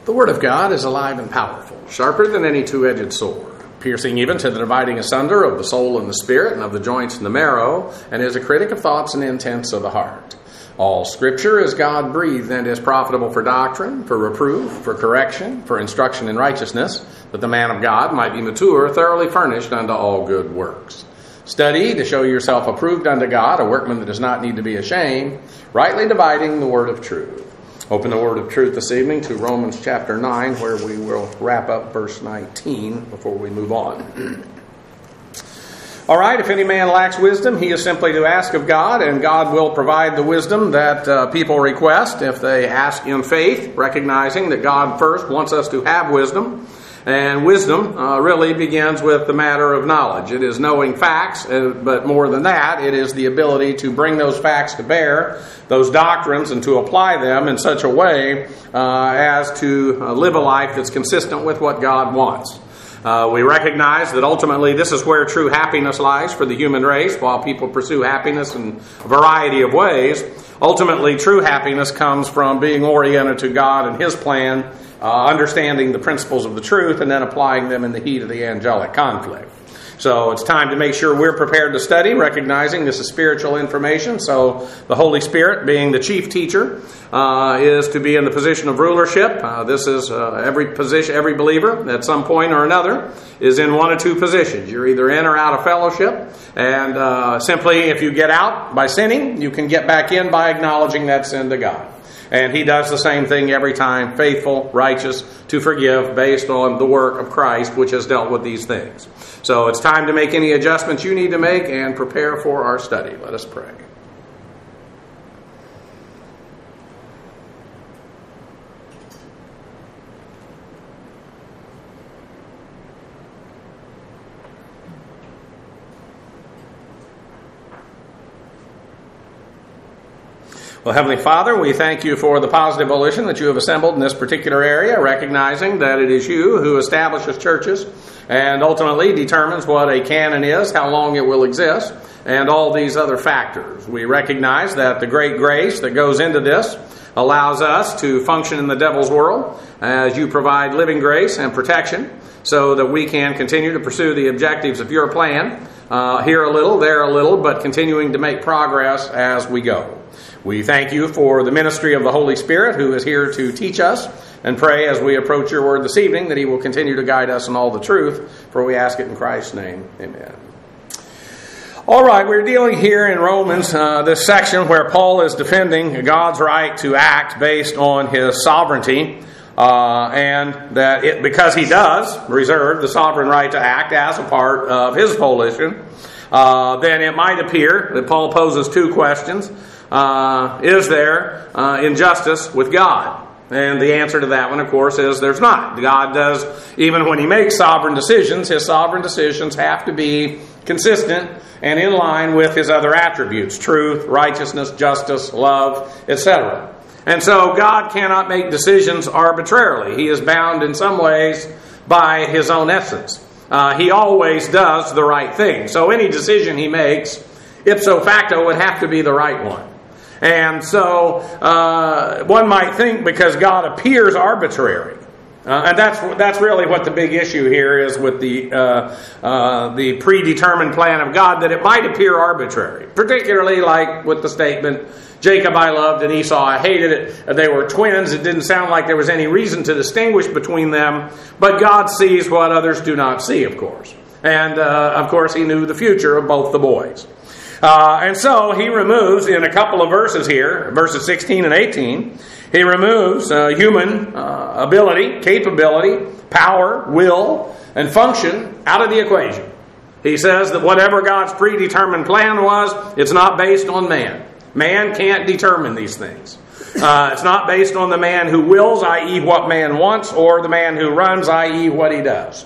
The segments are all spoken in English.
The Word of God is alive and powerful, sharper than any two-edged sword, piercing even to the dividing asunder of the soul and the spirit and of the joints and the marrow, and is a critic of thoughts and intents of the heart. All Scripture is God-breathed and is profitable for doctrine, for reproof, for correction, for instruction in righteousness, that the man of God might be mature, thoroughly furnished unto all good works. Study to show yourself approved unto God, a workman that does not need to be ashamed, rightly dividing the word of truth. Open the word of truth this evening to Romans chapter 9, where we will wrap up verse 19 before we move on. All right, if any man lacks wisdom, he is simply to ask of God, and God will provide the wisdom that people request if they ask in faith, recognizing that God first wants us to have wisdom. And wisdom really begins with the matter of knowledge. It is knowing facts, but more than that, it is the ability to bring those facts to bear, those doctrines, and to apply them in such a way as to live a life that's consistent with what God wants. We recognize that ultimately this is where true happiness lies for the human race. While people pursue happiness in a variety of ways, ultimately true happiness comes from being oriented to God and His plan, understanding the principles of the truth, and then applying them in the heat of the angelic conflict. So it's time to make sure we're prepared to study, recognizing this is spiritual information. So the Holy Spirit, being the chief teacher, is to be in the position of rulership. This is every believer at some point or another is in one of two positions. You're either in or out of fellowship. And simply, if you get out by sinning, you can get back in by acknowledging that sin to God. And He does the same thing every time, faithful, righteous, to forgive based on the work of Christ, which has dealt with these things. So it's time to make any adjustments you need to make and prepare for our study. Let us pray. Well, Heavenly Father, we thank you for the positive volition that you have assembled in this particular area, recognizing that it is you who establishes churches and ultimately determines what a canon is, how long it will exist, and all these other factors. We recognize that the great grace that goes into this allows us to function in the devil's world as you provide living grace and protection so that we can continue to pursue the objectives of your plan, here a little, there a little, but continuing to make progress as we go. We thank you for the ministry of the Holy Spirit who is here to teach us, and pray as we approach your word this evening that He will continue to guide us in all the truth, for we ask it in Christ's name. Amen. All right, we're dealing here in Romans, this section where Paul is defending God's right to act based on His sovereignty, and that because He does reserve the sovereign right to act as a part of His volition, then it might appear that Paul poses two questions. Is there injustice with God? And the answer to that one, of course, is there's not. God does, even when He makes sovereign decisions, His sovereign decisions have to be consistent and in line with His other attributes: truth, righteousness, justice, love, etc. And so God cannot make decisions arbitrarily. He is bound in some ways by His own essence. He always does the right thing. So any decision He makes, ipso facto, would have to be the right one. And so one might think because God appears arbitrary, and that's really what the big issue here is with the predetermined plan of God, that it might appear arbitrary, particularly like with the statement, Jacob I loved and Esau I hated it. They were twins. It didn't sound like there was any reason to distinguish between them, but God sees what others do not see, of course. And of course He knew the future of both the boys. And so He removes, in a couple of verses here, verses 16 and 18, He removes human ability, capability, power, will, and function out of the equation. He says that whatever God's predetermined plan was, it's not based on man. Man can't determine these things. It's not based on the man who wills, i.e. what man wants, or the man who runs, i.e. what he does.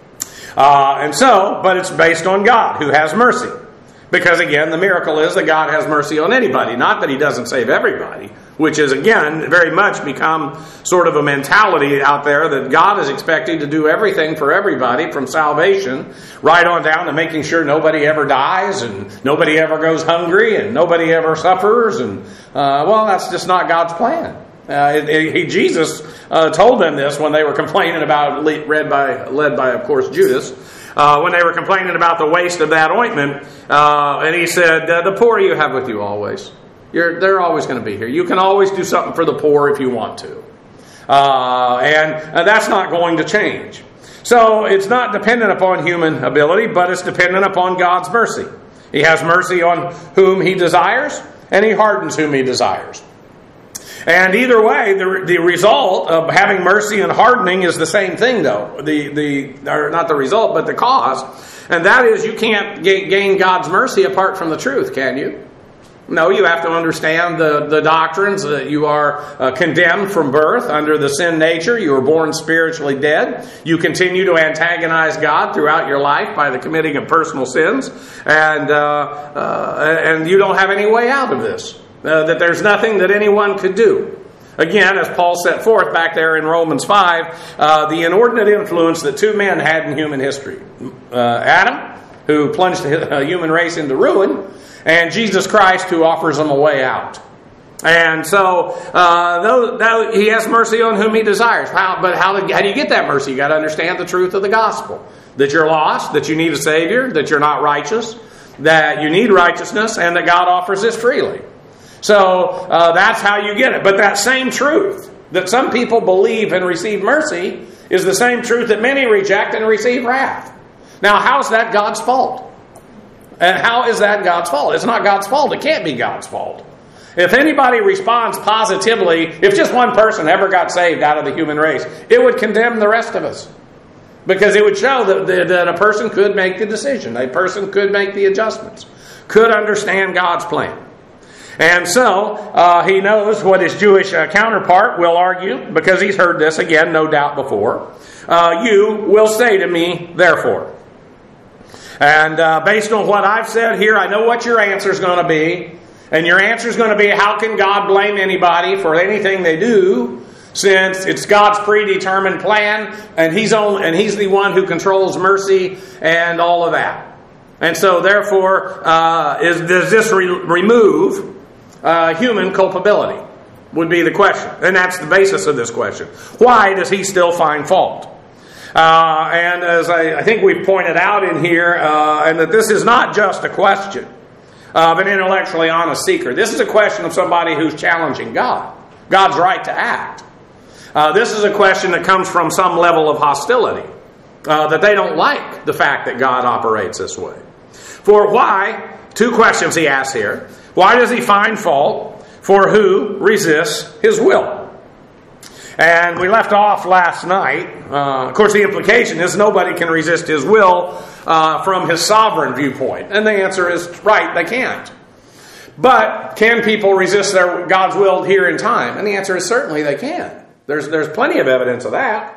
But it's based on God, who has mercy. Because again, the miracle is that God has mercy on anybody, not that He doesn't save everybody, which is again very much become sort of a mentality out there that God is expecting to do everything for everybody, from salvation right on down to making sure nobody ever dies and nobody ever goes hungry and nobody ever suffers. And that's just not God's plan. Jesus told them this when they were complaining about, led by, of course, Judas, when they were complaining about the waste of that ointment. And he said, the poor you have with you always. They're always going to be here. You can always do something for the poor if you want to. And that's not going to change. So it's not dependent upon human ability, but it's dependent upon God's mercy. He has mercy on whom He desires, and He hardens whom He desires. And either way, the result of having mercy and hardening is the same thing, though. Or not the result, but the cause. And that is, you can't gain God's mercy apart from the truth, can you? No, you have to understand the doctrines that you are condemned from birth under the sin nature. You were born spiritually dead. You continue to antagonize God throughout your life by the committing of personal sins. And you don't have any way out of this. That there's nothing that anyone could do. Again, as Paul set forth back there in Romans 5, the inordinate influence that two men had in human history. Adam, who plunged the human race into ruin, and Jesus Christ, who offers them a way out. And so, though He has mercy on whom He desires. But how do you get that mercy? You got to understand the truth of the gospel. That you're lost, that you need a Savior, that you're not righteous, that you need righteousness, and that God offers this freely. So, that's how you get it. But that same truth, that some people believe and receive mercy, is the same truth that many reject and receive wrath. Now, how's that God's fault? And how is that God's fault? It's not God's fault. It can't be God's fault. If anybody responds positively, if just one person ever got saved out of the human race, it would condemn the rest of us. Because it would show that a person could make the decision. A person could make the adjustments. Could understand God's plan. And so, he knows what his Jewish counterpart will argue, because he's heard this again, no doubt before. You will say to me, therefore. And based on what I've said here, I know what your answer is going to be. And your answer is going to be, how can God blame anybody for anything they do, since it's God's predetermined plan, and He's the one who controls mercy and all of that. And so, therefore, does this remove human culpability? Would be the question. And that's the basis of this question. Why does He still find fault? And as I think we've pointed out in here, and that this is not just a question of an intellectually honest seeker. This is a question of somebody who's challenging God. God's right to act. This is a question that comes from some level of hostility. That they don't like the fact that God operates this way. For why? Two questions he asks here. Why does He find fault for who resists His will? And we left off last night. Of course, the implication is nobody can resist His will from His sovereign viewpoint. And the answer is, right, they can't. But can people resist God's will here in time? And the answer is certainly they can. There's plenty of evidence of that.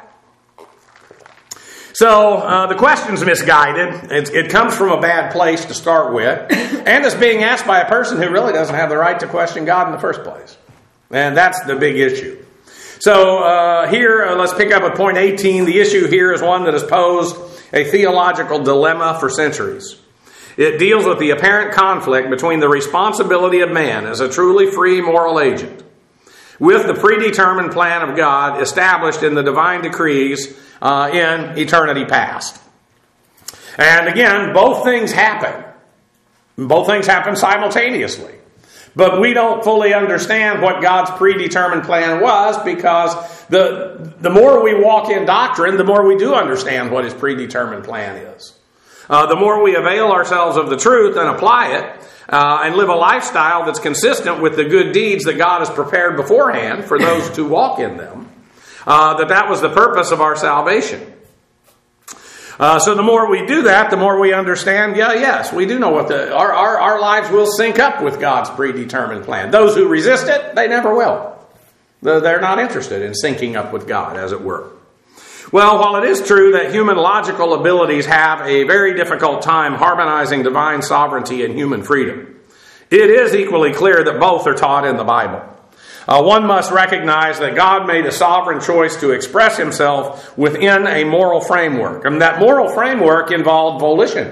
So the question's misguided. It comes from a bad place to start with. And it's being asked by a person who really doesn't have the right to question God in the first place. And that's the big issue. So here, let's pick up at point 18. The issue here is one that has posed a theological dilemma for centuries. It deals with the apparent conflict between the responsibility of man as a truly free moral agent with the predetermined plan of God established in the divine decrees in eternity past. And again, both things happen. Both things happen simultaneously. But we don't fully understand what God's predetermined plan was, because the more we walk in doctrine, the more we do understand what His predetermined plan is. The more we avail ourselves of the truth and apply it, and live a lifestyle that's consistent with the good deeds that God has prepared beforehand for those to walk in them, that was the purpose of our salvation. So the more we do that, the more we understand, yes, we do know what our lives will sync up with God's predetermined plan. Those who resist it, they never will. They're not interested in syncing up with God, as it were. Well, while it is true that human logical abilities have a very difficult time harmonizing divine sovereignty and human freedom, it is equally clear that both are taught in the Bible. One must recognize that God made a sovereign choice to express Himself within a moral framework. And that moral framework involved volition.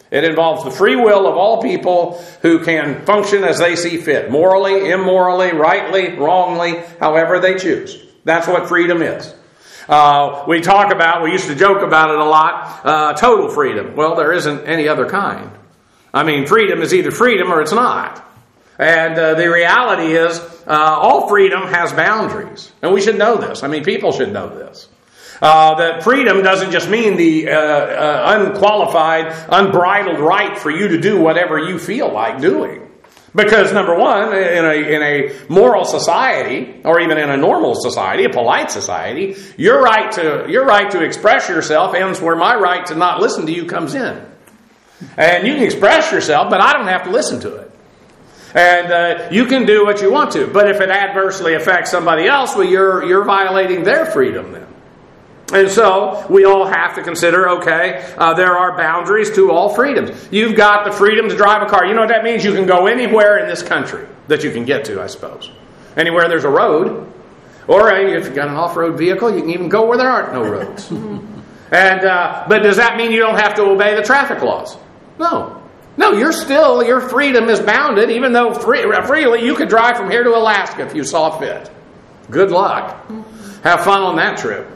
It involves the free will of all people who can function as they see fit, morally, immorally, rightly, wrongly, however they choose. That's what freedom is. We used to joke about it a lot, total freedom. Well, there isn't any other kind. I mean, freedom is either freedom or it's not. And the reality is, all freedom has boundaries. And we should know this. I mean, people should know this. That freedom doesn't just mean the unqualified, unbridled right for you to do whatever you feel like doing. Because number one, in a moral society, or even in a normal society, a polite society, your right to express yourself ends where my right to not listen to you comes in. And you can express yourself, but I don't have to listen to it. And you can do what you want to. But if it adversely affects somebody else, well, you're violating their freedom then. And so we all have to consider, there are boundaries to all freedoms. You've got the freedom to drive a car. You know what that means? You can go anywhere in this country that you can get to, I suppose. Anywhere there's a road. Or if you've got an off-road vehicle, you can even go where there aren't no roads. But does that mean you don't have to obey the traffic laws? No. No, your freedom is bounded, even though freely you could drive from here to Alaska if you saw fit. Good luck. Have fun on that trip.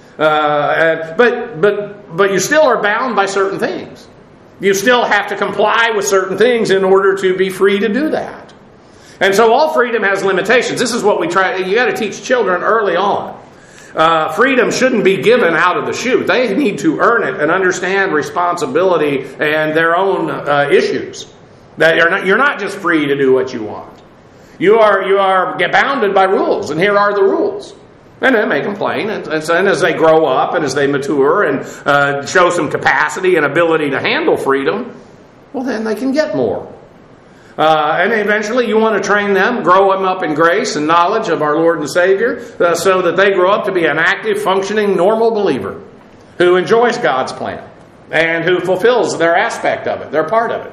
But you still are bound by certain things. You still have to comply with certain things in order to be free to do that. And so all freedom has limitations. This is what you got to teach children early on. Freedom shouldn't be given out of the chute. They need to earn it and understand responsibility and their own issues. That you're not just free to do what you want. You are bounded by rules, and here are the rules. And they may complain, and as they grow up and as they mature and show some capacity and ability to handle freedom, well, then they can get more. And eventually you want to train them, grow them up in grace and knowledge of our Lord and Savior, so that they grow up to be an active, functioning, normal believer who enjoys God's plan and who fulfills their aspect of it, their part of it.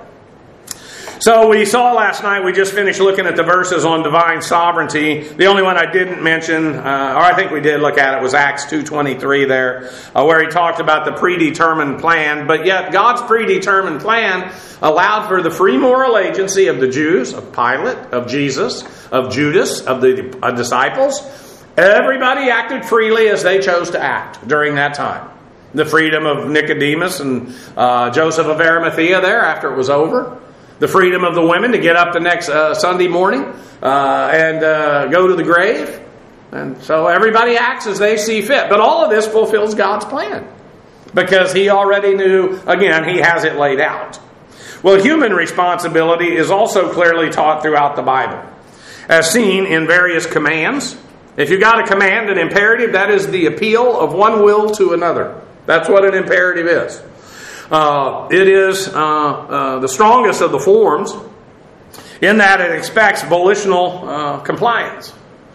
So we saw last night, we just finished looking at the verses on divine sovereignty. The only one I didn't mention, or I think we did look at it, was Acts 2:23 there, where he talked about the predetermined plan. But yet God's predetermined plan allowed for the free moral agency of the Jews, of Pilate, of Jesus, of Judas, of the disciples. Everybody acted freely as they chose to act during that time. The freedom of Nicodemus and Joseph of Arimathea there after it was over. The freedom of the women to get up the next Sunday morning and go to the grave. And so everybody acts as they see fit. But all of this fulfills God's plan. Because He already knew, again, He has it laid out. Well, human responsibility is also clearly taught throughout the Bible. As seen in various commands. If you got a command, an imperative, that is the appeal of one will to another. That's what an imperative is. It is the strongest of the forms in that it expects volitional compliance.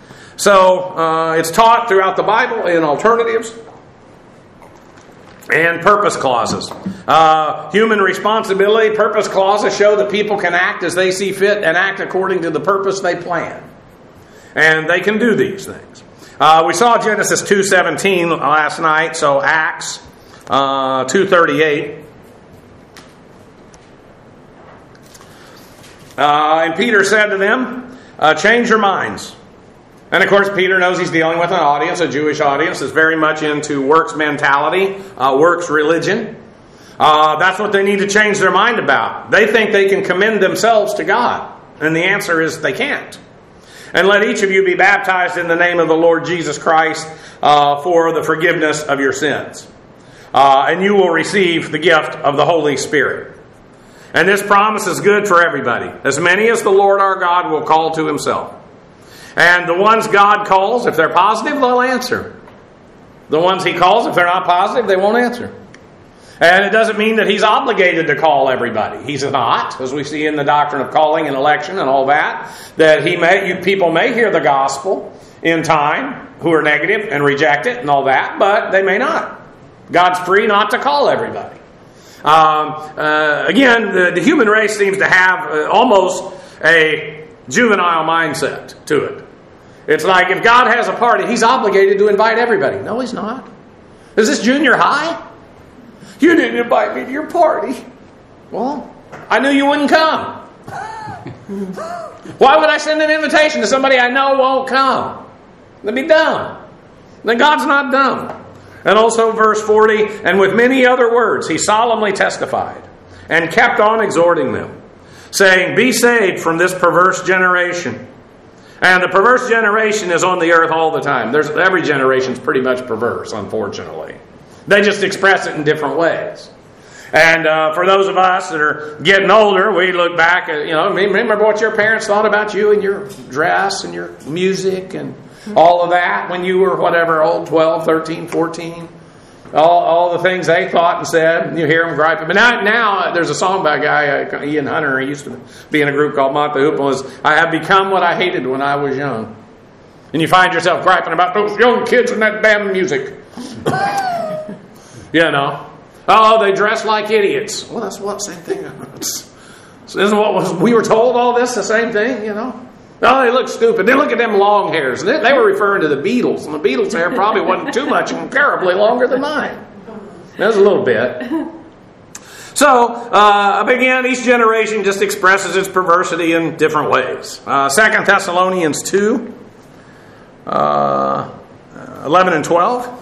So it's taught throughout the Bible in alternatives and purpose clauses. Human responsibility, purpose clauses show that people can act as they see fit and act according to the purpose they plan. And they can do these things. We saw Genesis 2:17 last night, so Acts 2:38. And Peter said to them, change your minds. And of course, Peter knows he's dealing with an audience, a Jewish audience that's very much into works mentality, works religion. That's what they need to change their mind about. They think they can commend themselves to God. And the answer is they can't. And let each of you be baptized in the name of the Lord Jesus Christ for the forgiveness of your sins. And you will receive the gift of the Holy Spirit. And this promise is good for everybody. As many as the Lord our God will call to Himself. And the ones God calls, if they're positive, they'll answer. The ones He calls, if they're not positive, they won't answer. And it doesn't mean that He's obligated to call everybody. He's not, as we see in the doctrine of calling and election and all that. That people may hear the gospel in time who are negative and reject it and all that, but they may not. God's free not to call everybody. Again, the human race seems to have almost a juvenile mindset to it. It's like if God has a party, He's obligated to invite everybody. No, He's not. Is this junior high? You didn't invite me to your party. Well, I knew you wouldn't come. Why would I send an invitation to somebody I know won't come? That'd be dumb. Then God's not dumb. And also verse 40, and with many other words he solemnly testified and kept on exhorting them, saying, be saved from this perverse generation. And the perverse generation is on the earth all the time. Every generation is pretty much perverse, unfortunately. They just express it in different ways. And for those of us that are getting older, we look back at, remember what your parents thought about you and your dress and your music and all of that when you were, 12, 13, 14. All the things they thought and said. You hear them griping. But now there's a song by a guy, Ian Hunter, he used to be in a group called Mott the Hoople, was, I have become what I hated when I was young. And you find yourself griping about those young kids and that damn music. Oh, they dress like idiots. Well, that's what same thing. Isn't what we were told all this the same thing, Oh, they look stupid. They look at them long hairs. They were referring to the Beatles. And the Beatles' hair probably wasn't too much and terribly longer than mine. That was a little bit. So, again, each generation just expresses its perversity in different ways. 2 Thessalonians 2, 11 and 12.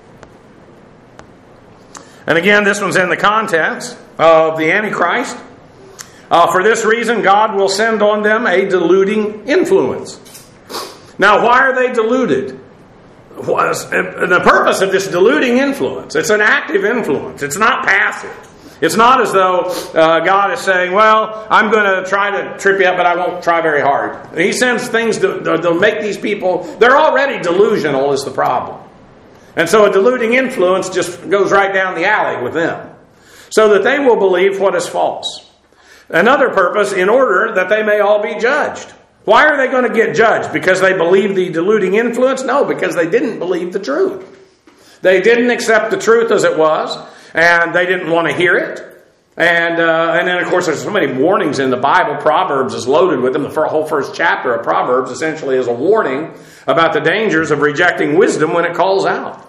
And again, this one's in the context of the Antichrist. For this reason, God will send on them a deluding influence. Now, why are they deluded? The purpose of this deluding influence, it's an active influence. It's not passive. It's not as though God is saying, well, I'm going to try to trip you up, but I won't try very hard. He sends things to make these people, they're already delusional is the problem. And so a deluding influence just goes right down the alley with them, so that they will believe what is false. Another purpose, in order that they may all be judged. Why are they going to get judged? Because they believe the deluding influence? No, because they didn't believe the truth. They didn't accept the truth as it was, and they didn't want to hear it. And then, of course, there's so many warnings in the Bible. Proverbs is loaded with them. The whole first chapter of Proverbs essentially is a warning about the dangers of rejecting wisdom when it calls out.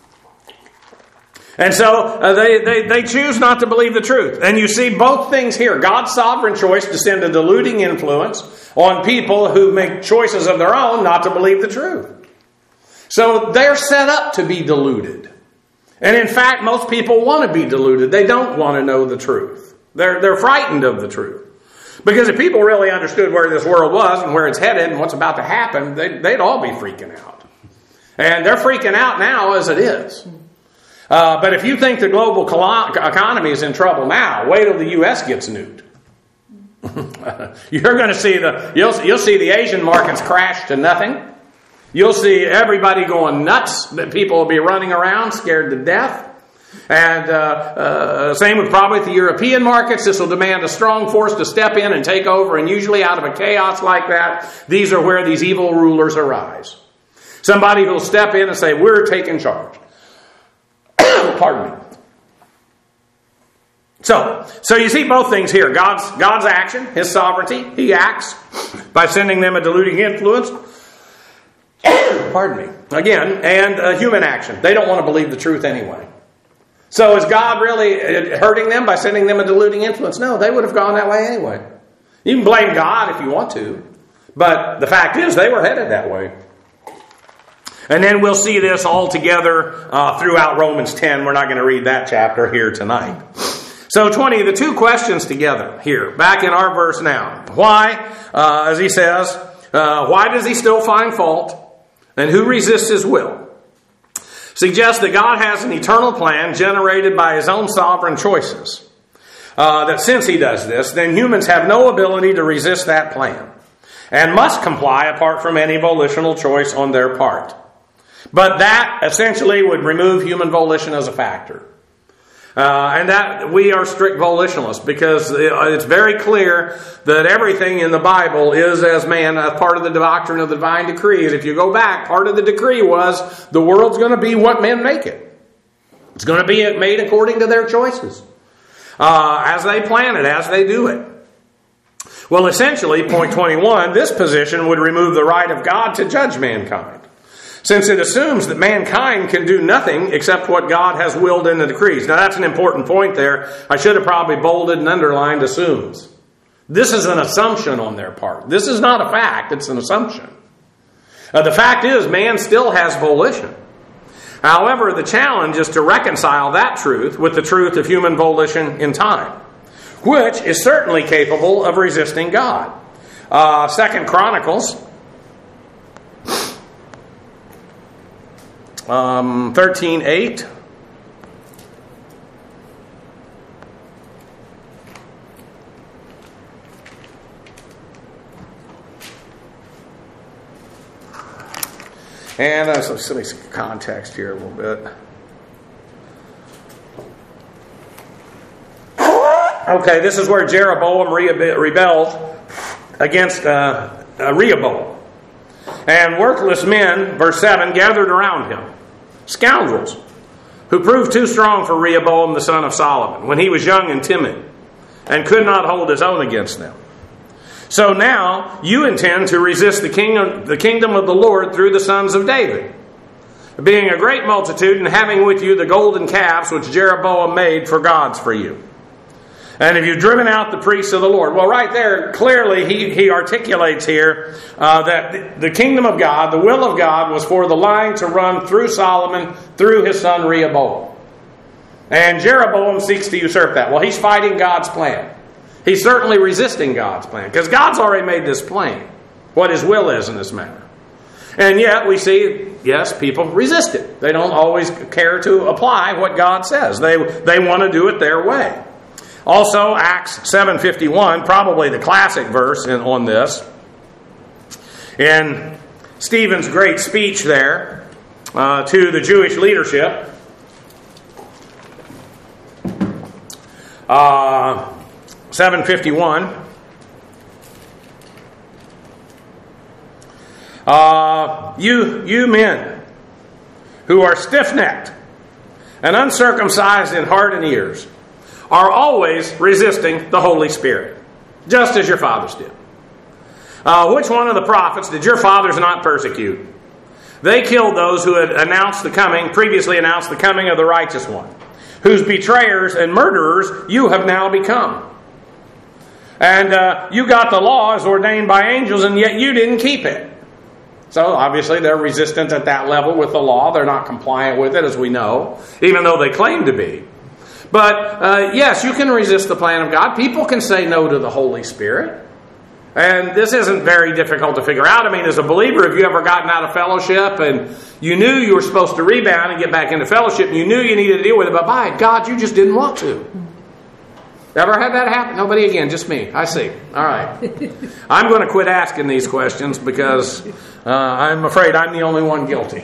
And so they choose not to believe the truth. And you see both things here. God's sovereign choice to send a deluding influence on people who make choices of their own not to believe the truth. So they're set up to be deluded. And in fact, most people want to be deluded. They don't want to know the truth. They're frightened of the truth. Because if people really understood where this world was and where it's headed and what's about to happen, they'd all be freaking out. And they're freaking out now as it is. But if you think the global economy is in trouble now, wait till the U.S. gets nuked. You're going to see you'll see the Asian markets crash to nothing. You'll see everybody going nuts. That people will be running around scared to death. And same with probably the European markets. This will demand a strong force to step in and take over. And usually out of a chaos like that, these are where these evil rulers arise. Somebody who will step in and say, we're taking charge. Pardon me. So you see both things here. God's action, His sovereignty. He acts by sending them a deluding influence. Pardon me. Again, and human action. They don't want to believe the truth anyway. So is God really hurting them by sending them a deluding influence? No, they would have gone that way anyway. You can blame God if you want to. But the fact is, they were headed that way. And then we'll see this all together throughout Romans 10. We're not going to read that chapter here tonight. So 20, the two questions together here, back in our verse now. Why, as he says, why does he still find fault? And who resists his will? Suggests that God has an eternal plan generated by his own sovereign choices. That since he does this, then humans have no ability to resist that plan and must comply apart from any volitional choice on their part. But that essentially would remove human volition as a factor. And that we are strict volitionalists because it's very clear that everything in the Bible is as man, a part of the doctrine of the divine decree. And if you go back, part of the decree was the world's going to be what men make it. It's going to be made according to their choices. As they plan it, as they do it. Well, essentially, point 21, this position would remove the right of God to judge mankind. since it assumes that mankind can do nothing except what God has willed in the decrees. Now that's an important point there. I should have probably bolded and underlined assumes. This is an assumption on their part. This is not a fact, it's an assumption. The fact is, man still has volition. However, the challenge is to reconcile that truth with the truth of human volition in time, which is certainly capable of resisting God. 2 Chronicles 13:8. And let me see context here a little bit. Okay, this is where Jeroboam rebelled against Rehoboam. And worthless men, verse 7, gathered around him, scoundrels, who proved too strong for Rehoboam the son of Solomon, when he was young and timid, and could not hold his own against them. So now you intend to resist the kingdom of the Lord through the sons of David, being a great multitude and having with you the golden calves which Jeroboam made for gods for you. And have you driven out the priests of the Lord? Well, right there, clearly he articulates here that the kingdom of God, the will of God, was for the line to run through Solomon, through his son Rehoboam. And Jeroboam seeks to usurp that. Well, he's fighting God's plan. He's certainly resisting God's plan, because God's already made this plain, what his will is in this matter. And yet we see, yes, people resist it. They don't always care to apply what God says. They want to do it their way. Also, Acts 7:51, probably the classic verse on this. In Stephen's great speech there to the Jewish leadership, 7:51. You men who are stiff-necked and uncircumcised in heart and ears are always resisting the Holy Spirit, just as your fathers did. Which one of the prophets did your fathers not persecute? They killed those who had previously announced the coming of the righteous one, whose betrayers and murderers you have now become. And you got the law as ordained by angels, and yet you didn't keep it. So obviously they're resistant at that level with the law. They're not compliant with it, as we know, even though they claim to be. But yes, you can resist the plan of God. People can say no to the Holy Spirit. And this isn't very difficult to figure out. I mean, as a believer, have you ever gotten out of fellowship and you knew you were supposed to rebound and get back into fellowship, and you knew you needed to deal with it, but by God, you just didn't want to? Ever had that happen? Nobody again, just me. I see. All right. I'm going to quit asking these questions because I'm afraid I'm the only one guilty.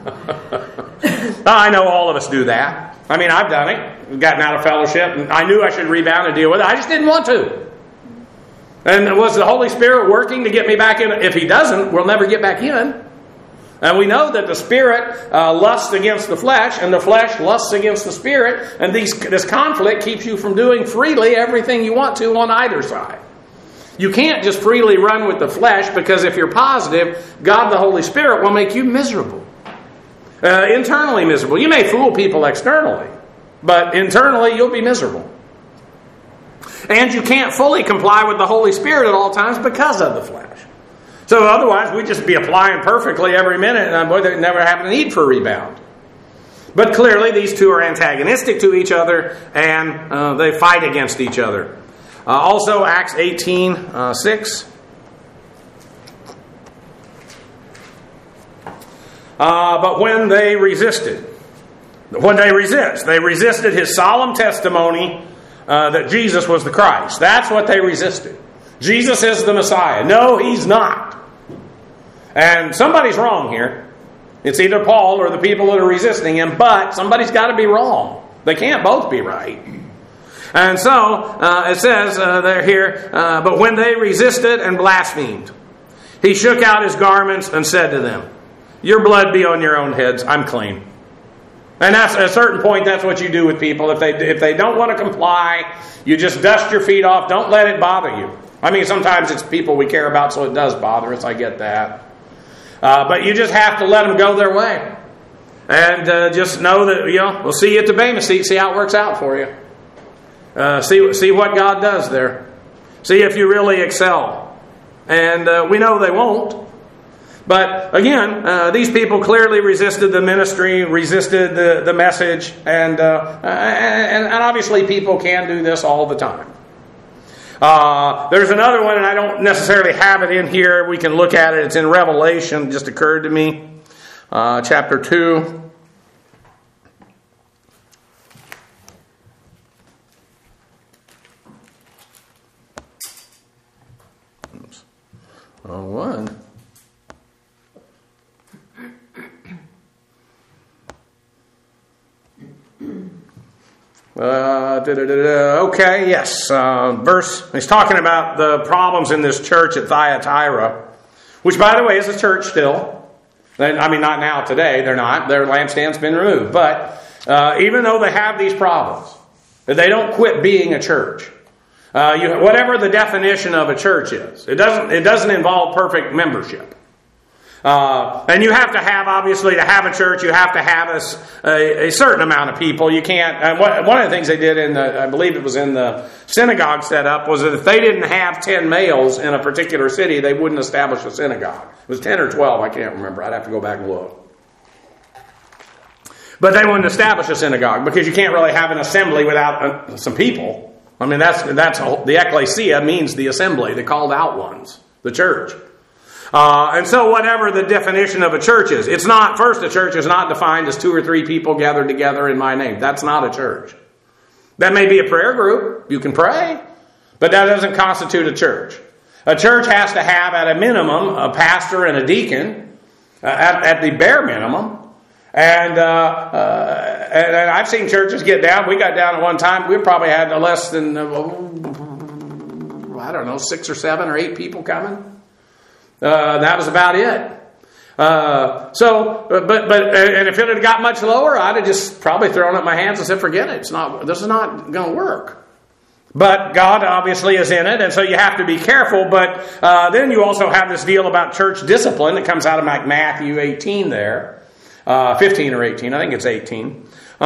I know all of us do that. I mean, I've done it. Gotten out of fellowship, and I knew I should rebound and deal with it. I just didn't want to. And was the Holy Spirit working to get me back in? If He doesn't, we'll never get back in. And we know that the Spirit lusts against the flesh, and the flesh lusts against the Spirit, and this conflict keeps you from doing freely everything you want to on either side. You can't just freely run with the flesh, because if you're positive, God the Holy Spirit will make you miserable. Internally miserable. You may fool people externally, but internally you'll be miserable. And you can't fully comply with the Holy Spirit at all times because of the flesh. So otherwise, we'd just be applying perfectly every minute, and we'd never have a need for a rebound. But clearly, these two are antagonistic to each other, and they fight against each other. Also, Acts 18:6. But when they resisted, they resisted His solemn testimony that Jesus was the Christ. That's what they resisted. Jesus is the Messiah. No, He's not. And somebody's wrong here. It's either Paul or the people that are resisting Him, but somebody's got to be wrong. They can't both be right. And so, it says there here, but when they resisted and blasphemed, He shook out His garments and said to them, "Your blood be on your own heads. I'm clean." And that's, at a certain point, that's what you do with people. If they don't want to comply, you just dust your feet off. Don't let it bother you. I mean, sometimes it's people we care about, so it does bother us. I get that. But you just have to let them go their way. And just know that, we'll see you at the Bema seat, see how it works out for you. See what God does there. See if you really excel. And we know they won't. But again, these people clearly resisted the ministry, resisted the message, and obviously people can do this all the time. There's another one, and I don't necessarily have it in here. We can look at it. It's in Revelation. It just occurred to me. Chapter 2. Oops. Wrong one. Okay, yes. Verse, he's talking about the problems in this church at Thyatira, which, by the way, is a church still. I mean, not now, today, they're not. Their lampstand's been removed. But even though they have these problems, they don't quit being a church. Whatever the definition of a church is, it doesn't involve perfect membership. And you have to have, obviously, to have a church, you have to have a certain amount of people. You can't. One of the things they did I believe it was in the synagogue setup, was that if they didn't have 10 males in a particular city, they wouldn't establish a synagogue. It was 10 or 12, I can't remember. I'd have to go back and look. But they wouldn't establish a synagogue because you can't really have an assembly without some people. I mean, that's the ecclesia means the assembly, the called out ones, the church. And so whatever the definition of a church is, a church is not defined as 2 or 3 people gathered together in my name. That's not a church. That may be a prayer group. You can pray. But that doesn't constitute a church. A church has to have, at a minimum, a pastor and a deacon, at the bare minimum. And I've seen churches get down. We got down at one time. We probably had less than, 6 or 7 or 8 people coming. That was about it. And if it had got much lower, I'd have just probably thrown up my hands and said, forget it. This is not going to work. But God obviously is in it, and so you have to be careful. But then you also have this deal about church discipline that comes out of Matthew 18 there. 15 or 18, I think it's 18.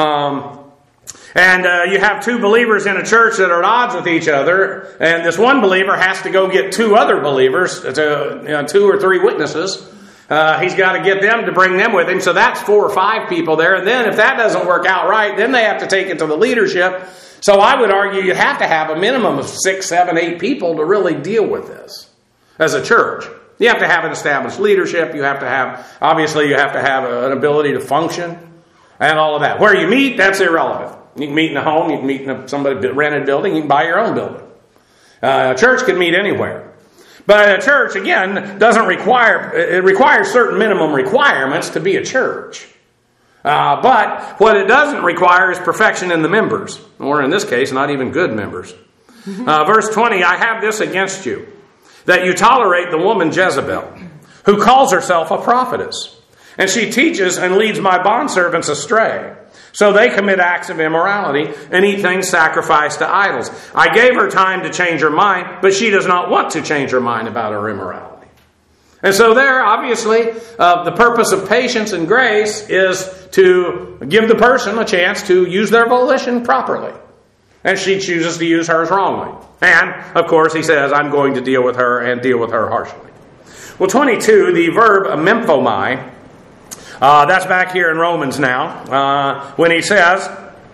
And you have 2 believers in a church that are at odds with each other, and this one believer has to go get 2 other believers, 2 or 3 witnesses. He's got to get them to bring them with him, so that's 4 or 5 people there. And then if that doesn't work out right, then they have to take it to the leadership. So I would argue you have to have a minimum of 6, 7, 8 people to really deal with this as a church. You have to have an established leadership. You have to have an ability to function and all of that. Where you meet, that's irrelevant. You can meet in a home. You can meet in somebody rented building. You can buy your own building. A church can meet anywhere. But a church, again, requires certain minimum requirements to be a church. But what it doesn't require is perfection in the members. Or in this case, not even good members. Verse 20, I have this against you, that you tolerate the woman Jezebel, who calls herself a prophetess. And she teaches and leads my bondservants astray. So they commit acts of immorality and eat things sacrificed to idols. I gave her time to change her mind, but she does not want to change her mind about her immorality. And so there, obviously, the purpose of patience and grace is to give the person a chance to use their volition properly. And she chooses to use hers wrongly. And, of course, he says, I'm going to deal with her and deal with her harshly. Well, 22, the verb memphomai, that's back here in Romans now, when he says,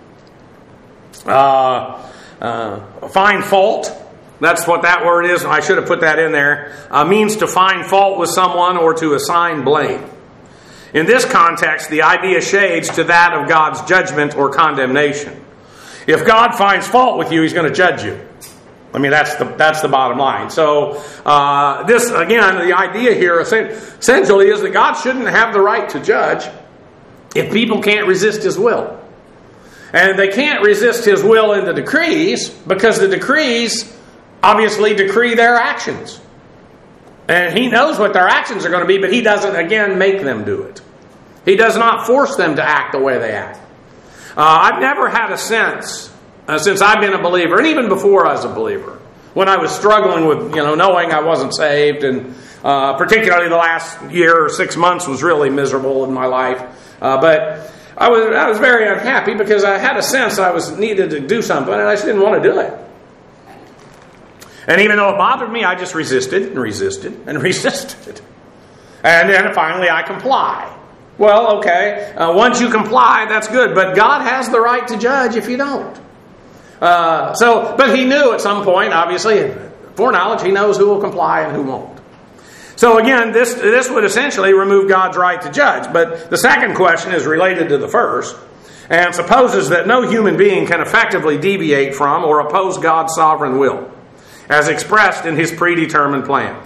find fault. That's what that word is. I should have put that in there. Means to find fault with someone or to assign blame. In this context, the idea shades to that of God's judgment or condemnation. If God finds fault with you, He's going to judge you. I mean, that's the bottom line. So, this, again, the idea here essentially is that God shouldn't have the right to judge if people can't resist His will. And they can't resist His will in the decrees because the decrees obviously decree their actions. And He knows what their actions are going to be, but He doesn't, again, make them do it. He does not force them to act the way they act. I've never had a sense, since I've been a believer, and even before I was a believer, when I was struggling with, knowing I wasn't saved and Particularly the last year or 6 months was really miserable in my life. But I was very unhappy because I had a sense I was needed to do something and I just didn't want to do it. And even though it bothered me, I just resisted and resisted and resisted. And then finally I comply. Well, okay, once you comply, that's good. But God has the right to judge if you don't. But he knew at some point, obviously, foreknowledge, he knows who will comply and who won't. So again, this would essentially remove God's right to judge. But the second question is related to the first and supposes that no human being can effectively deviate from or oppose God's sovereign will, as expressed in his predetermined plan.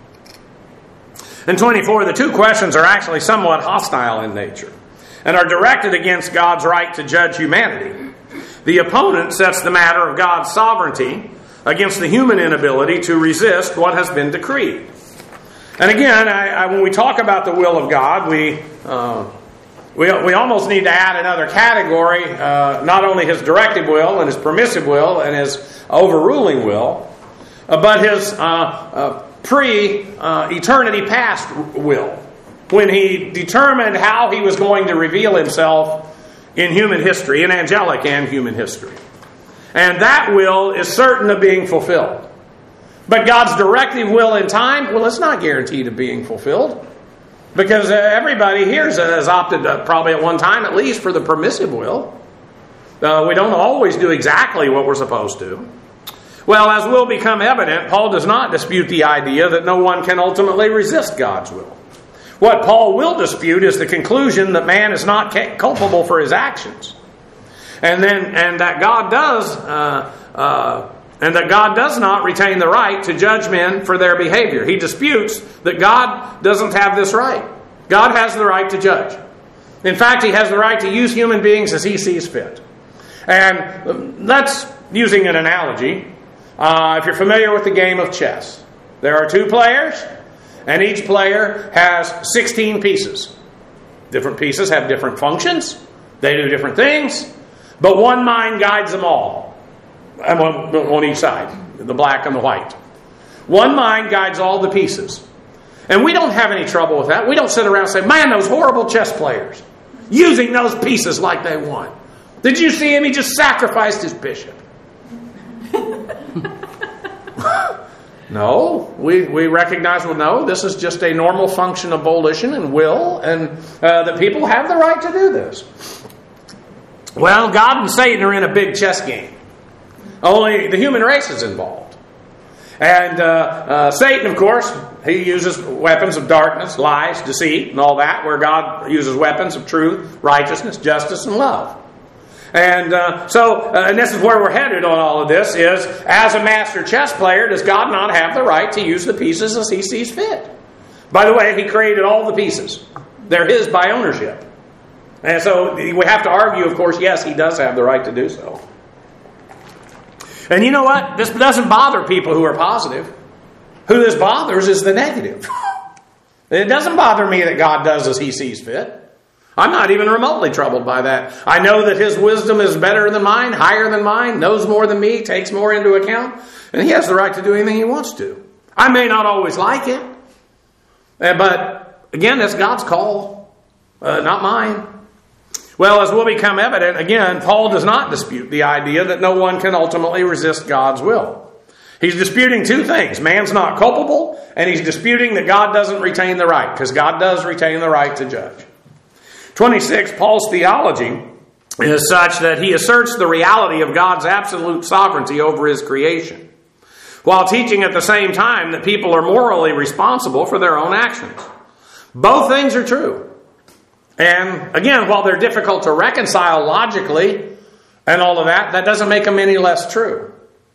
In 24, the two questions are actually somewhat hostile in nature and are directed against God's right to judge humanity. The opponent sets the matter of God's sovereignty against the human inability to resist what has been decreed. And again, when we talk about the will of God, we almost need to add another category, not only his directive will and his permissive will and his overruling will, but his pre-eternity past will, when he determined how he was going to reveal himself in human history, in angelic and human history. And that will is certain of being fulfilled. But God's directive will in time, well, it's not guaranteed of being fulfilled. Because everybody here has opted, probably at one time at least, for the permissive will. We don't always do exactly what we're supposed to. Well, as will become evident, Paul does not dispute the idea that no one can ultimately resist God's will. What Paul will dispute is the conclusion that man is not culpable for his actions, and that God does not retain the right to judge men for their behavior. He disputes that God doesn't have this right. God has the right to judge. In fact, he has the right to use human beings as he sees fit. And that's using an analogy. If you're familiar with the game of chess, there are 2 players, and each player has 16 pieces. Different pieces have different functions. They do different things. But one mind guides them all. On each side, the black and the white. One mind guides all the pieces. And we don't have any trouble with that. We don't sit around and say, man, those horrible chess players, using those pieces like they won. Did you see him? He just sacrificed his bishop. No, we recognize, well, no, this is just a normal function of volition and will, and that people have the right to do this. Well, God and Satan are in a big chess game. Only the human race is involved. And Satan, of course, he uses weapons of darkness, lies, deceit, and all that, where God uses weapons of truth, righteousness, justice, and love. And and this is where we're headed on all of this, is as a master chess player, does God not have the right to use the pieces as he sees fit? By the way, he created all the pieces. They're his by ownership. And so we have to argue, of course, yes, he does have the right to do so. And you know what? This doesn't bother people who are positive. Who this bothers is the negative. It doesn't bother me that God does as he sees fit. I'm not even remotely troubled by that. I know that his wisdom is better than mine, higher than mine, knows more than me, takes more into account, and he has the right to do anything he wants to. I may not always like it, but again, that's God's call, not mine. Well, as will become evident, again, Paul does not dispute the idea that no one can ultimately resist God's will. He's disputing 2 things. Man's not culpable, and he's disputing that God doesn't retain the right, because God does retain the right to judge. 26, Paul's theology is such that he asserts the reality of God's absolute sovereignty over his creation, while teaching at the same time that people are morally responsible for their own actions. Both things are true. And again, while they're difficult to reconcile logically and all of that, that doesn't make them any less true.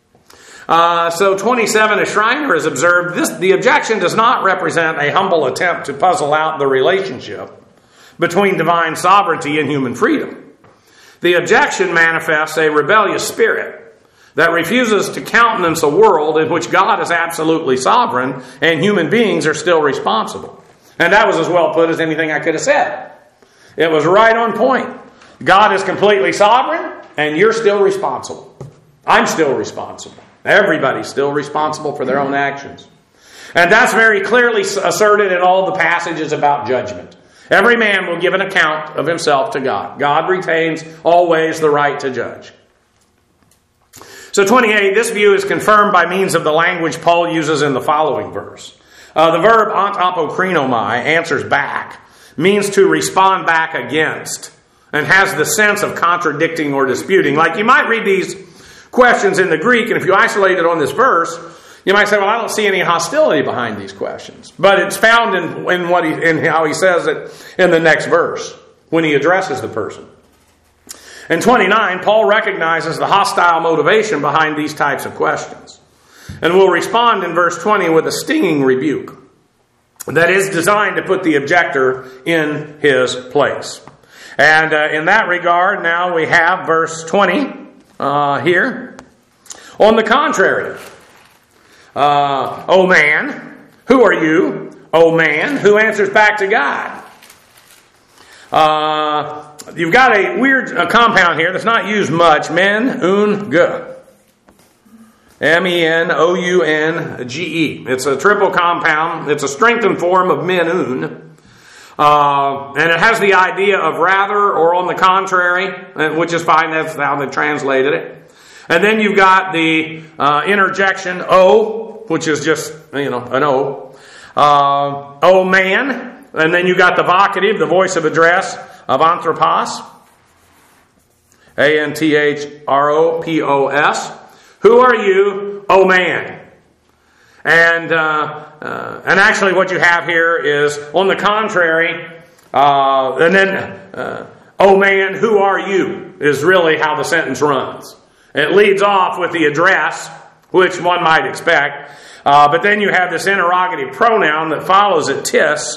So 27, as Schreiner has observed, the objection does not represent a humble attempt to puzzle out the relationship between divine sovereignty and human freedom. The objection manifests a rebellious spirit that refuses to countenance a world in which God is absolutely sovereign and human beings are still responsible. And that was as well put as anything I could have said. It was right on point. God is completely sovereign and you're still responsible. I'm still responsible. Everybody's still responsible for their own actions. And that's very clearly asserted in all the passages about judgment. Every man will give an account of himself to God. God retains always the right to judge. So 28, this view is confirmed by means of the language Paul uses in the following verse. The verb antapokrinomai, answers back, means to respond back against, and has the sense of contradicting or disputing. Like you might read these questions in the Greek, and if you isolate it on this verse, you might say, well, I don't see any hostility behind these questions. But it's found in how he says it in the next verse, when he addresses the person. In 29, Paul recognizes the hostile motivation behind these types of questions, and will respond in verse 20 with a stinging rebuke that is designed to put the objector in his place. And in that regard, now we have verse 20 here. On the contrary, O man, who are you? O man, who answers back to God? You've got a weird compound here that's not used much. Men, un, ge. M-E-N-O-U-N-G-E. It's a triple compound. It's a strengthened form of men, un. And it has the idea of rather or on the contrary, which is fine. That's how they translated it. And then you've got the interjection O, which is just, an O. O man. And then you've got the vocative, the voice of address of anthropos. A-N-T-H-R-O-P-O-S. Who are you, O man? And actually what you have here is, on the contrary, and then, O man, who are you? Is really how the sentence runs. It leads off with the address, which one might expect. But then you have this interrogative pronoun that follows it, tis,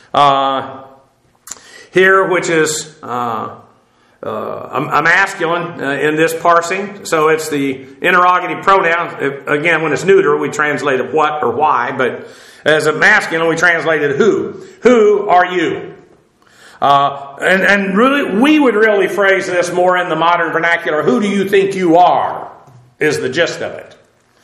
here, which is a masculine in this parsing. So it's the interrogative pronoun. Again, when it's neuter, we translate it what or why. But as a masculine, we translate it who. Who are you? And really, we would really phrase this more in the modern vernacular. Who do you think you are? Is the gist of it.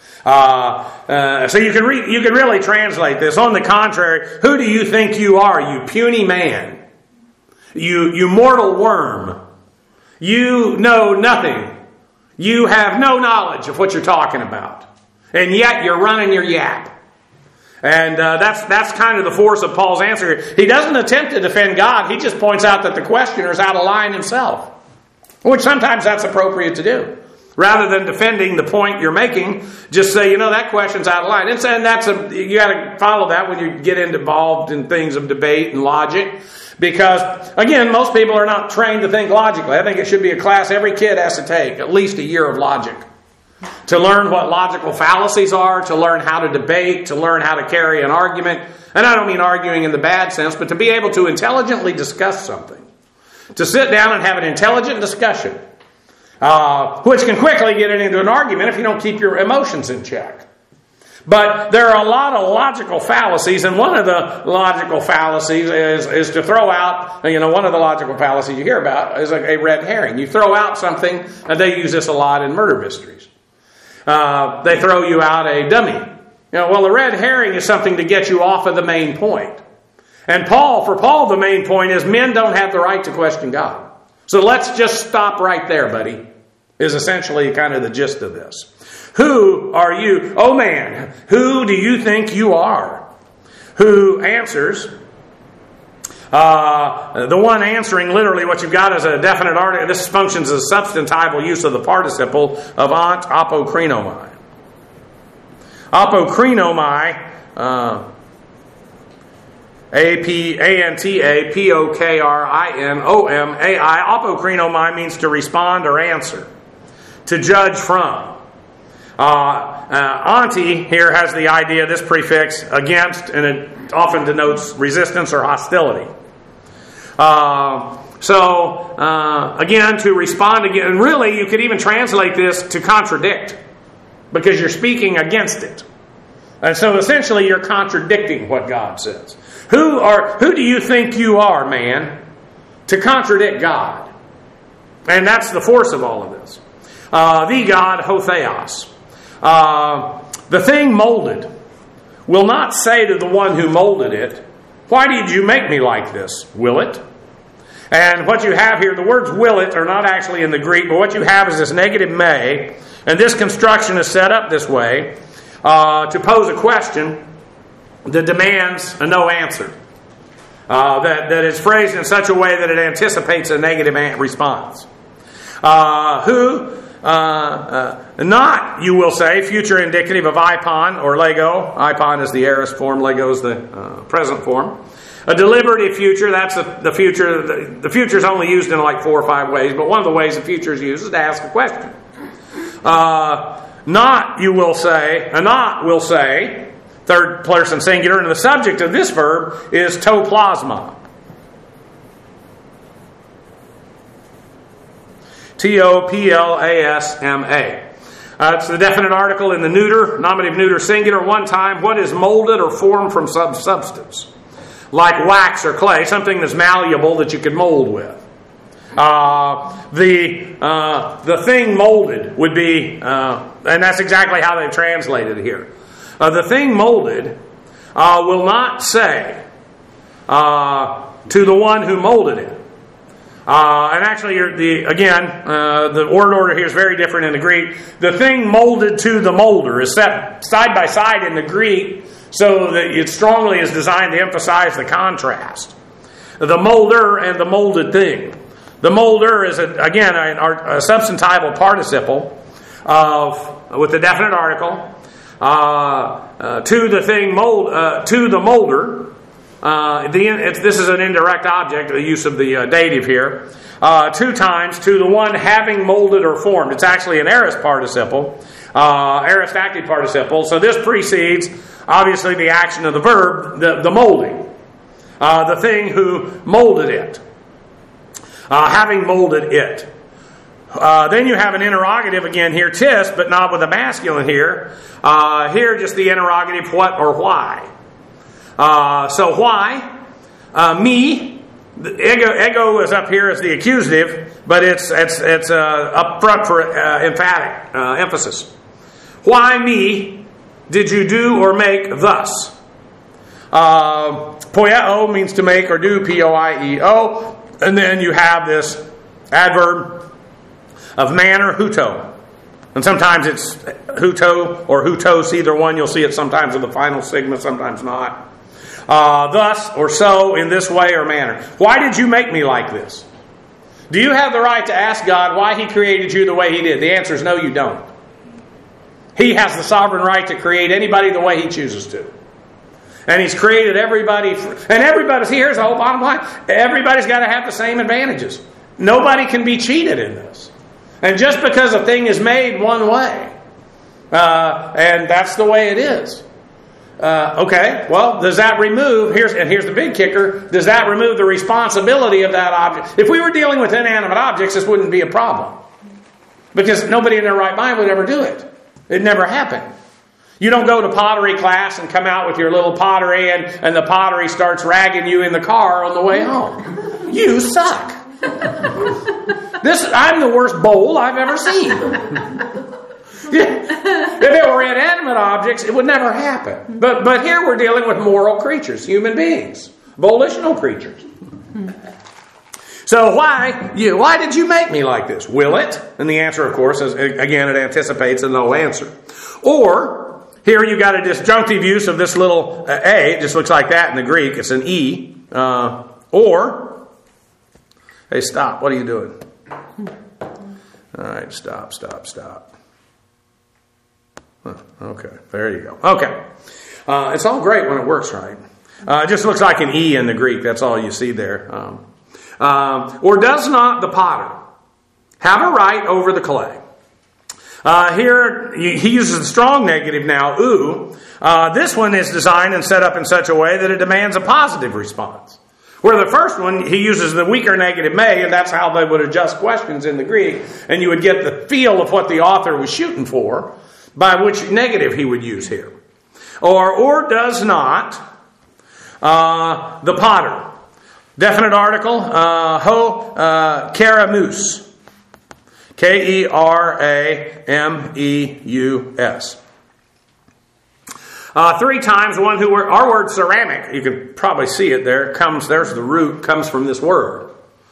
So you can really translate this. On the contrary, who do you think you are, you puny man? You mortal worm. You know nothing. You have no knowledge of what you're talking about. And yet you're running your yap. And that's kind of the force of Paul's answer here. He doesn't attempt to defend God. He just points out that the questioner is out of line himself. Which sometimes that's appropriate to do. Rather than defending the point you're making, just say, that question's out of line. And you got to follow that when you get involved in things of debate and logic. Because, again, most people are not trained to think logically. I think it should be a class every kid has to take, at least a year of logic. To learn what logical fallacies are, to learn how to debate, to learn how to carry an argument. And I don't mean arguing in the bad sense, but to be able to intelligently discuss something. To sit down and have an intelligent discussion. Which can quickly get into an argument if you don't keep your emotions in check. But there are a lot of logical fallacies, and one of the logical fallacies is to throw out, one of the logical fallacies you hear about is a red herring. You throw out something, and they use this a lot in murder mysteries. They throw you out a dummy. A red herring is something to get you off of the main point. And for Paul, the main point is men don't have the right to question God. So let's just stop right there, buddy, is essentially kind of the gist of this. Who are you? Oh man, who do you think you are? Who answers? The one answering, literally what you've got is a definite article. This functions as a substantival use of the participle of apokrinomai. Apokrinomai, A-P-A-N-T-A-P-O-K-R-I-N-O-M-A-I. Apokrinomai means to respond or answer. To judge from. Anti here has the idea, this prefix, against, and it often denotes resistance or hostility. Again, to respond again. And really, you could even translate this to contradict. Because you're speaking against it. And so essentially, you're contradicting what God says. Who do you think you are, man, to contradict God? And that's the force of all of this. The God, ho theos. The thing molded, will not say to the one who molded it, "Why did you make me like this?" Will it? And what you have here, the words "will it" are not actually in the Greek, but what you have is this negative may, and this construction is set up this way to pose a question that demands a no answer. That is phrased in such a way that it anticipates a negative response. Not, you will say, future indicative of ipon or lego. Ipon is the aorist form, lego is the present form. A deliberative future, that's the future. The future is only used in like 4 or 5 ways, but one of the ways the future is used is to ask a question. Not, you will say, a not will say, third person singular, and the subject of this verb is to plasma. Toplasma. It's the definite article in the neuter, nominative neuter singular, one time. What is molded or formed from substance? Like wax or clay, something that's malleable that you could mold with. The thing molded would be, and that's exactly how they've translated it here. The thing molded will not say to the one who molded it. And actually, the word order here is very different in the Greek. The thing molded to the molder is set side by side in the Greek, so that it strongly is designed to emphasize the contrast. The molder and the molded thing. The molder is, a substantival participle with the definite article to the thing to the molder. This is an indirect object, the use of the dative here. 2 times to the one having molded or formed. It's actually an aorist participle, aorist active participle. So this precedes, obviously, the action of the verb, the molding. The thing who molded it. Having molded it. Then you have an interrogative again here, tis, but not with a masculine here. Here, just the interrogative, what or why. So why? Me. Ego is up here as the accusative, but it's up front for emphatic emphasis. Why me did you do or make thus? Poieo means to make or do, P-O-I-E-O. And then you have this adverb of manner, huto. And sometimes it's huto or hutos, either one. You'll see it sometimes with the final sigma, sometimes not. Thus, or so, in this way or manner. Why did you make me like this? Do you have the right to ask God why He created you the way He did? The answer is no, you don't. He has the sovereign right to create anybody the way He chooses to. And He's created everybody, here's the whole bottom line, everybody's got to have the same advantages. Nobody can be cheated in this. And just because a thing is made one way, and that's the way it is. Okay, well, does that remove, here's the big kicker, does that remove the responsibility of that object? If we were dealing with inanimate objects, this wouldn't be a problem. Because nobody in their right mind would ever do it. It never happened. You don't go to pottery class and come out with your little pottery and the pottery starts ragging you in the car on the way home. You suck. I'm the worst bowl I've ever seen. If it were inanimate objects, it would never happen. But here we're dealing with moral creatures, human beings, volitional creatures. So why did you make me like this? Will it? And the answer, of course, is, again, it anticipates a no answer. Or, here you got a disjunctive use of this little A. It just looks like that in the Greek. It's an E. Or, hey, stop. What are you doing? All right, stop. Okay, there you go. Okay. It's all great when it works right. It just looks like an E in the Greek. That's all you see there. Or does not the potter have a right over the clay? Here, he uses the strong negative now, oo. This one is designed and set up in such a way that it demands a positive response. Where the first one, he uses the weaker negative may, and that's how they would adjust questions in the Greek, and you would get the feel of what the author was shooting for by which negative he would use here. Or does not the potter. Definite article, keramus. Kerameus. 3 times, our word ceramic, you can probably see it there, there's the root, comes from this word.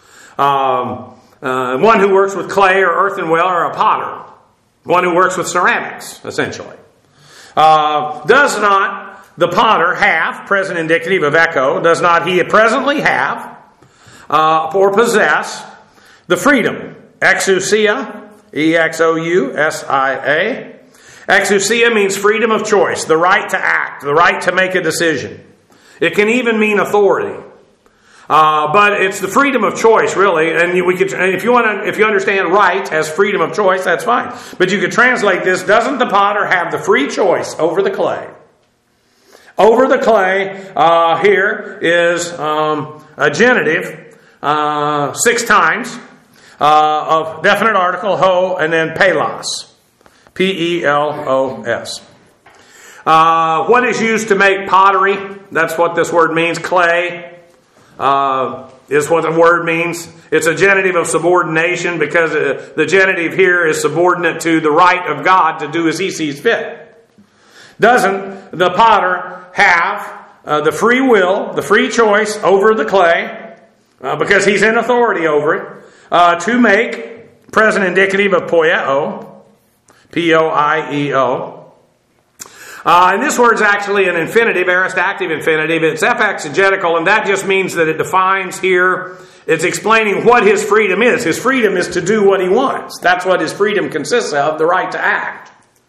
One who works with clay or earthenware or a potter. One who works with ceramics, essentially. Does not the potter have, present indicative of echo, does not he presently have, or possess, the freedom, exousia, E-X-O-U-S-I-A. Exousia means freedom of choice, the right to act, the right to make a decision. It can even mean authority. But it's the freedom of choice, really. And if you understand right as freedom of choice, that's fine. But you could translate this: doesn't the potter have the free choice over the clay? Over the clay, here is a genitive 6 times of definite article ho, and then pelos, P-E-L-O-S. What is used to make pottery? That's what this word means. Clay is what the word means. It's a genitive of subordination because the genitive here is subordinate to the right of God to do as He sees fit. Doesn't the potter have the free will, the free choice over the clay, because he's in authority over it, to make, present indicative of poieo, P-O-I-E-O. And this word's actually an infinitive, aorist active infinitive. It's F-exegetical, and that just means that it defines here, it's explaining what his freedom is. His freedom is to do what he wants. That's what his freedom consists of, the right to act.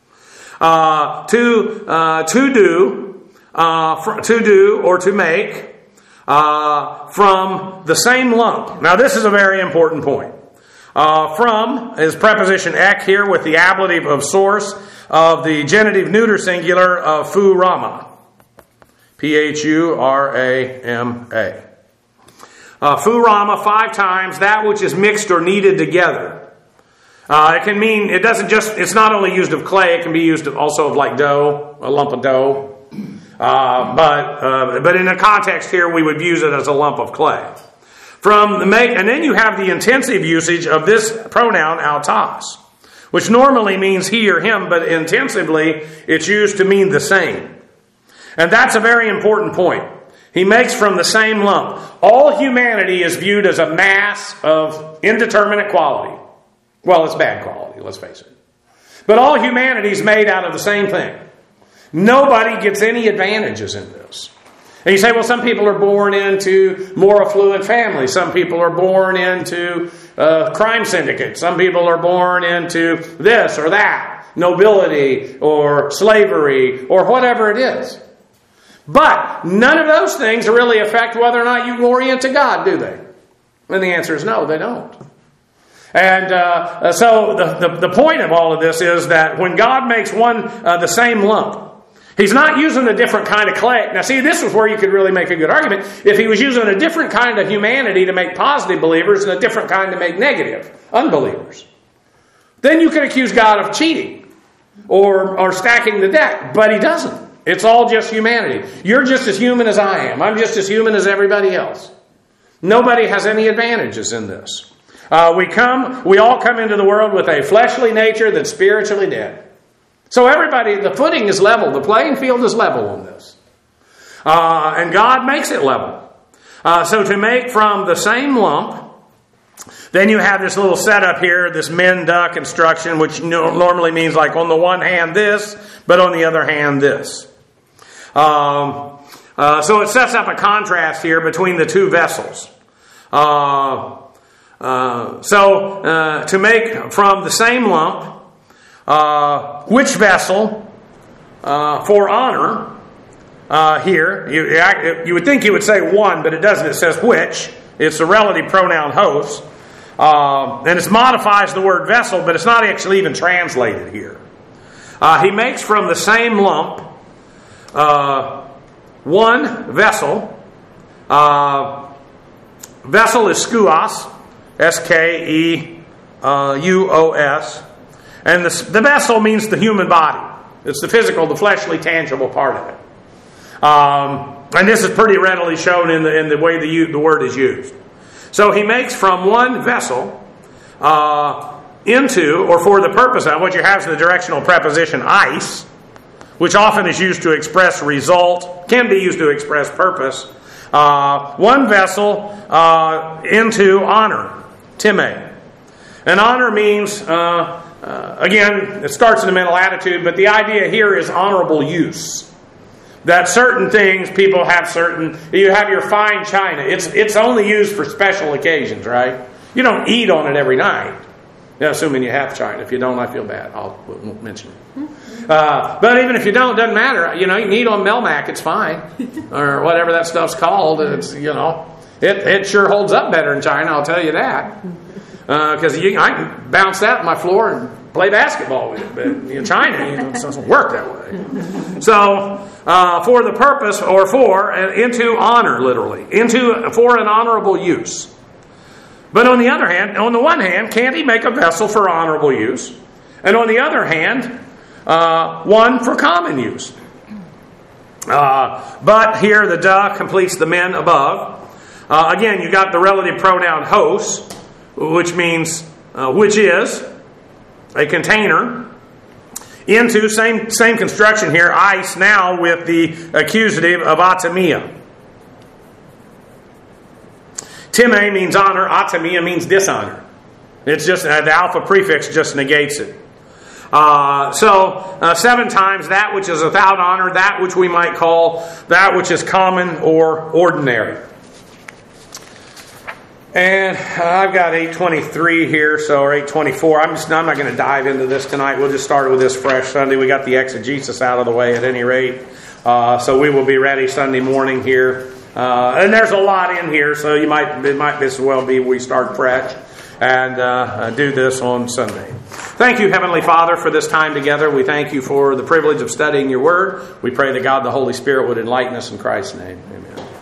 To do or to make from the same lump. Now this is a very important point. From is preposition ek here with the ablative of source of the genitive neuter singular of phurama. P-H-U-R-A-M-A. Phurama 5 times, that which is mixed or kneaded together. It can mean, it's not only used of clay, it can be used also of like dough, a lump of dough. But in the context here, we would use it as a lump of clay. And then you have the intensive usage of this pronoun autos, which normally means he or him, but intensively it's used to mean the same. And that's a very important point. He makes from the same lump. All humanity is viewed as a mass of indeterminate quality. Well, it's bad quality, let's face it. But all humanity is made out of the same thing. Nobody gets any advantages in this. And you say, well, some people are born into more affluent families. Some people are born into crime syndicates. Some people are born into this or that, nobility or slavery or whatever it is. But none of those things really affect whether or not you orient to God, do they? And the answer is no, they don't. And so the point of all of this is that when God makes the same lump, He's not using a different kind of clay. Now see, this is where you could really make a good argument. If He was using a different kind of humanity to make positive believers and a different kind to make negative unbelievers, then you could accuse God of cheating or stacking the deck. But He doesn't. It's all just humanity. You're just as human as I am. I'm just as human as everybody else. Nobody has any advantages in this. We all come into the world with a fleshly nature that's spiritually dead. So everybody, the footing is level. The playing field is level on this. And God makes it level. So to make from the same lump, then you have this little setup here, this min-duh construction, which normally means like on the one hand this, but on the other hand this. So it sets up a contrast here between the two vessels. To make from the same lump, which vessel for honor here, you would think you would say one, but it doesn't. It says which. It's a relative pronoun hos. And it modifies the word vessel, but it's not actually even translated here. He makes from the same lump one vessel. Vessel is skuos, S-K-E-U-O-S. And the vessel means the human body. It's the physical, the fleshly, tangible part of it. And this is pretty readily shown in the way the word is used. So he makes from one vessel into, or for the purpose of, what you have is the directional preposition ice, which often is used to express result, can be used to express purpose. One vessel into honor, time. And honor means, again, it starts in the mental attitude, but the idea here is honorable use. That certain things, people have certain, you have your fine china. It's only used for special occasions, right? You don't eat on it every night. Yeah, assuming you have china. If you don't, I feel bad. I won't mention it. But even if you don't, it doesn't matter. You can eat on Melmac, it's fine. Or whatever that stuff's called. It's, it sure holds up better in China, I'll tell you that. Because I can bounce that on my floor and play basketball with it. But in China, it doesn't work that way. So, for the purpose, or for, into honor, literally. For an honorable use. But on the one hand, can't he make a vessel for honorable use? And on the other hand, one for common use. But here the da completes the men above. Again, you got the relative pronoun hos, which means, which is a container. Into, same construction here, ice now with the accusative of atamia. Time means honor, atamia means dishonor. It's just, the alpha prefix just negates it. So 7 times that which is without honor, that which we might call that which is common or ordinary. And I've got 823 here, or 824. I'm not going to dive into this tonight. We'll just start with this fresh Sunday. We got the exegesis out of the way at any rate. So we will be ready Sunday morning here. And there's a lot in here, so it might as well be we start fresh and do this on Sunday. Thank you, Heavenly Father, for this time together. We thank you for the privilege of studying your word. We pray that God the Holy Spirit would enlighten us in Christ's name. Amen.